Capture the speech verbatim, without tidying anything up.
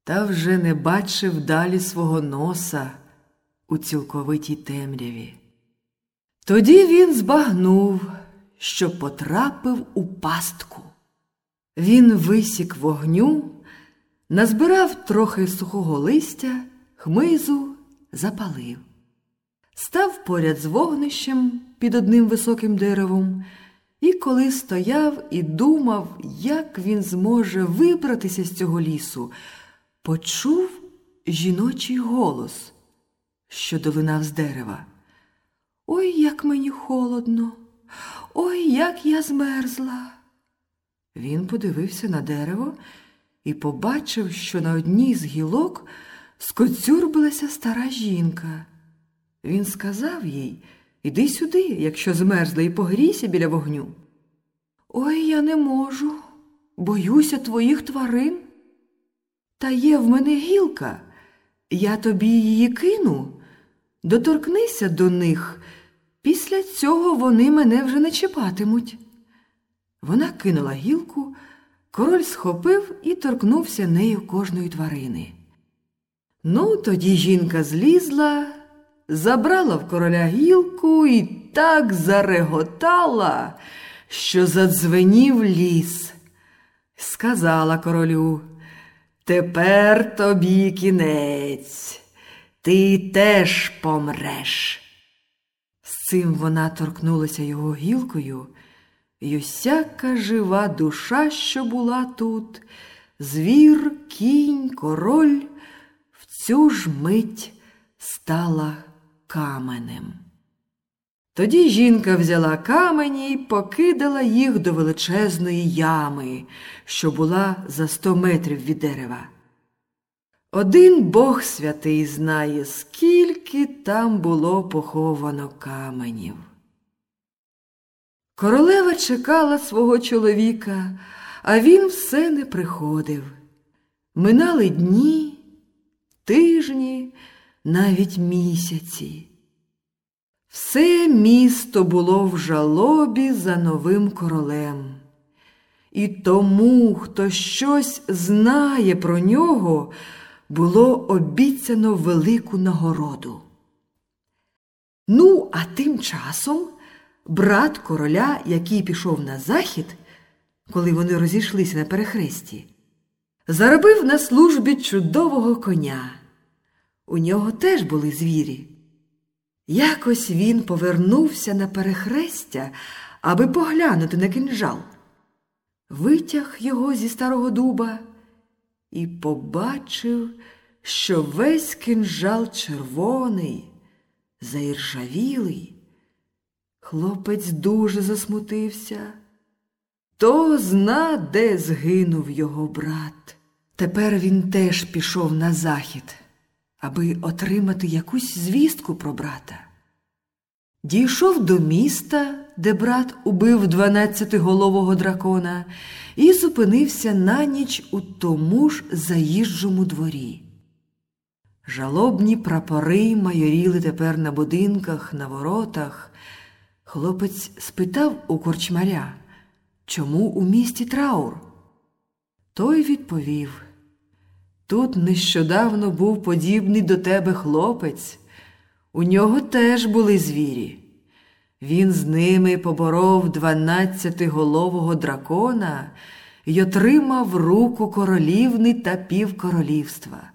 та вже не бачив далі свого носа у цілковитій темряві. Тоді він збагнув, що потрапив у пастку. Він висік вогню, назбирав трохи сухого листя, хмизу, запалив. Став поряд з вогнищем під одним високим деревом, і коли стояв і думав, як він зможе вибратися з цього лісу, почув жіночий голос, що долинав з дерева. «Ой, як мені холодно! Ой, як я змерзла!» Він подивився на дерево і побачив, що на одній з гілок скоцюрбилася стара жінка. Він сказав їй: «Іди сюди, якщо змерзла, і погрійся біля вогню». «Ой, я не можу, боюся твоїх тварин. Та є в мене гілка, я тобі її кину, доторкнися до них, після цього вони мене вже не чіпатимуть». Вона кинула гілку, король схопив і торкнувся нею кожної тварини. Ну, тоді жінка злізла, забрала в короля гілку і так зареготала, що задзвенів ліс. Сказала королю: «Тепер тобі кінець, ти теж помреш». З цим вона торкнулася його гілкою, і усяка жива душа, що була тут, звір, кінь, король, в цю ж мить стала каменем. Тоді жінка взяла камені й покидала їх до величезної ями, що була за сто метрів від дерева. Один Бог святий знає, скільки там було поховано каменів. Королева чекала свого чоловіка, а він все не приходив. Минали дні, тижні, навіть місяці. Все місто було в жалобі за новим королем. І тому, хто щось знає про нього, було обіцяно велику нагороду. Ну, а тим часом брат короля, який пішов на захід, коли вони розійшлися на перехресті, заробив на службі чудового коня. У нього теж були звірі. Якось він повернувся на перехрестя, аби поглянути на кинджал. Витяг його зі старого дуба і побачив, що весь кинджал червоний, заіржавілий. Хлопець дуже засмутився. То зна, де згинув його брат. Тепер він теж пішов на захід, аби отримати якусь звістку про брата. Дійшов до міста, де брат убив дванадцятиголового дракона, і зупинився на ніч у тому ж заїжджому дворі. Жалобні прапори майоріли тепер на будинках, на воротах. Хлопець спитав у корчмаря, чому у місті траур. Той відповів: «Тут нещодавно був подібний до тебе хлопець. У нього теж були звірі. Він з ними поборов дванадцятиголового дракона й отримав руку королівни та півкоролівства.